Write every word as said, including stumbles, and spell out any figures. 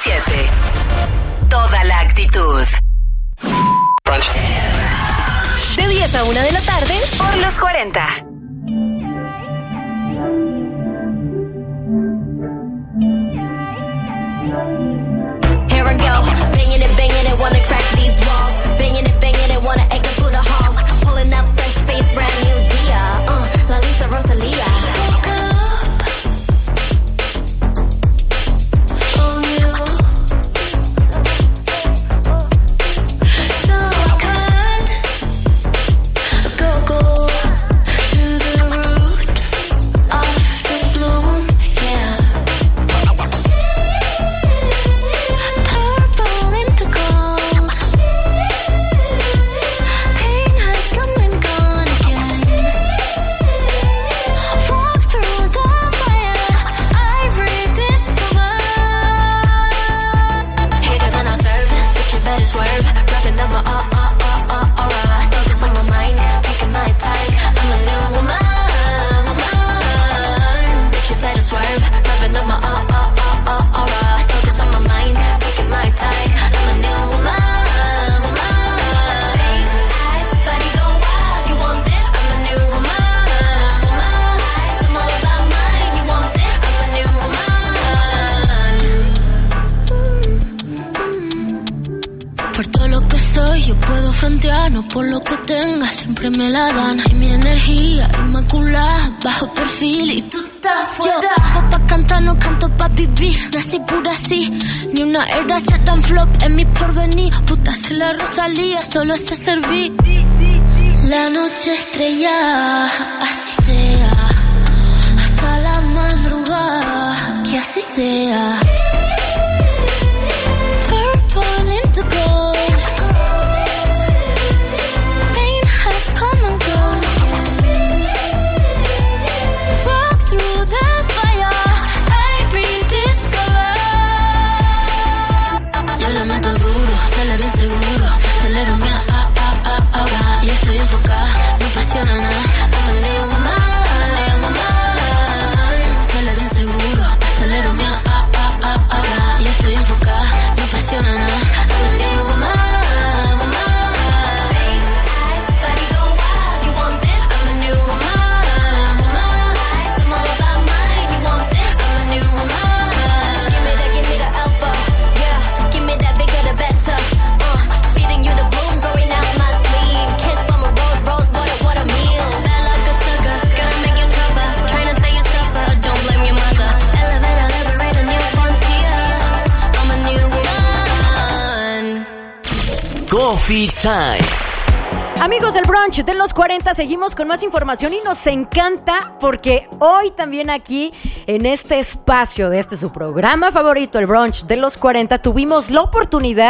siete. Toda la actitud. Brunch. De diez a una de la tarde por los cuarenta. Here I go, banging it, banging it, wanna crack these walls. Banging it, banging it, wanna echo through the halls. Pulling up, fresh face, brand new Dia. Uh, La Lisa Rosalia. No por lo que tenga, siempre me la dan. Y mi energía inmaculada, bajo perfil y tú estás fuera. Yo, pa' cantar, no canto pa' vivir. Nací pura así, ni una era se dan flop en mi porvenir. Puta, se la Rosalía, solo sé servir. La noche estrella, así sea. Hasta la madrugada, que así sea. Purple into gold. Coffee Time. Amigos del brunch de los cuarenta, seguimos con más información y nos encanta porque hoy también aquí en este espacio de este su programa favorito, el brunch de los cuarenta, tuvimos la oportunidad